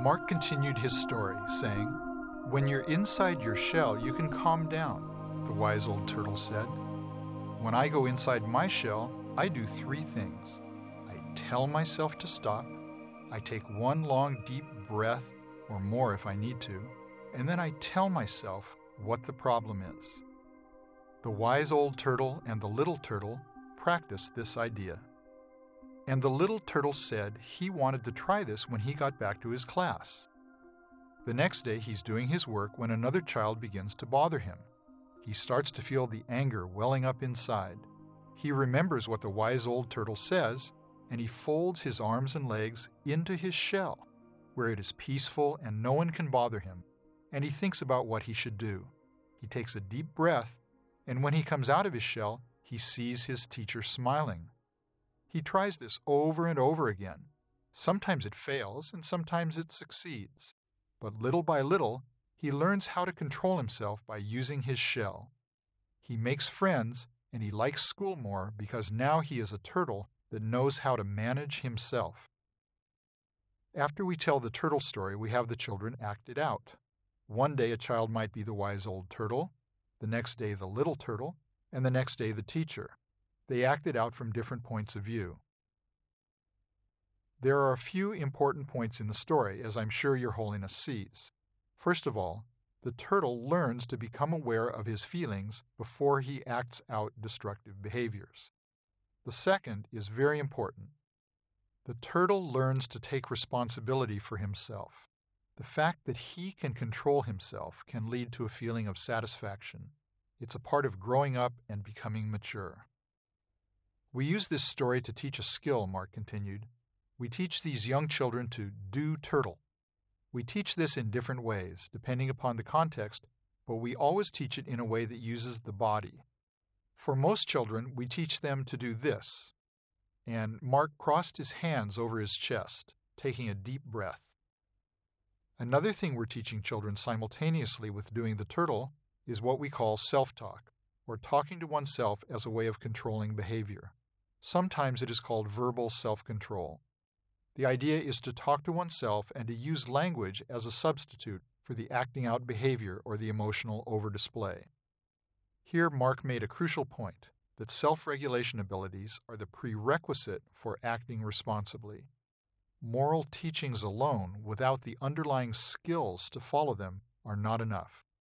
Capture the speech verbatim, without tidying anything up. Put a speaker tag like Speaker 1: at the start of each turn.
Speaker 1: Mark continued his story, saying, "When you're inside your shell, you can calm down," the wise old turtle said. "When I go inside my shell, I do three things. I tell myself to stop, I take one long deep breath, or more if I need to, and then I tell myself what the problem is." The wise old turtle and the little turtle practiced this idea. And the little turtle said he wanted to try this when he got back to his class. The next day he's doing his work when another child begins to bother him. He starts to feel the anger welling up inside. He remembers what the wise old turtle says, and he folds his arms and legs into his shell, where it is peaceful and no one can bother him, and he thinks about what he should do. He takes a deep breath, and when he comes out of his shell, he sees his teacher smiling. He tries this over and over again. Sometimes it fails, and sometimes it succeeds. But little by little, he learns how to control himself by using his shell. He makes friends, and he likes school more because now he is a turtle that knows how to manage himself. After we tell the turtle story, we have the children act it out. One day a child might be the wise old turtle, the next day the little turtle, and the next day the teacher. They act it out from different points of view. There are a few important points in the story, as I'm sure Your Holiness sees. First of all, the turtle learns to become aware of his feelings before he acts out destructive behaviors. The second is very important. The turtle learns to take responsibility for himself. The fact that he can control himself can lead to a feeling of satisfaction. It's a part of growing up and becoming mature. We use this story to teach a skill, Mark continued. We teach these young children to do turtle. We teach this in different ways, depending upon the context, but we always teach it in a way that uses the body. For most children, we teach them to do this. And Mark crossed his hands over his chest, taking a deep breath. Another thing we're teaching children simultaneously with doing the turtle is what we call self-talk, or talking to oneself as a way of controlling behavior. Sometimes it is called verbal self-control. The idea is to talk to oneself and to use language as a substitute for the acting out behavior or the emotional over-display. Here, Mark made a crucial point, that self-regulation abilities are the prerequisite for acting responsibly. Moral teachings alone, without the underlying skills to follow them, are not enough.